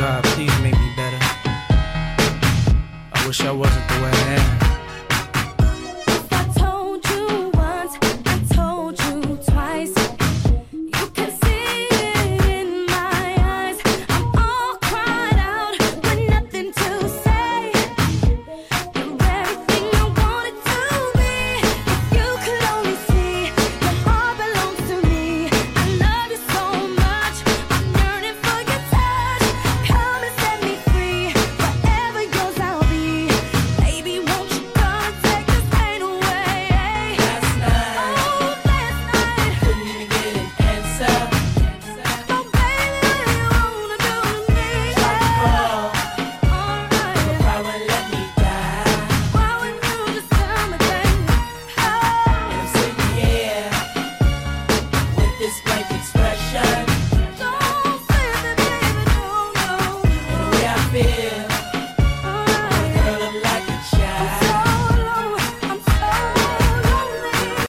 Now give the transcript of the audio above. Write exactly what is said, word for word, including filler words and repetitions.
God, please make me better. I wish I wasn't the way I am.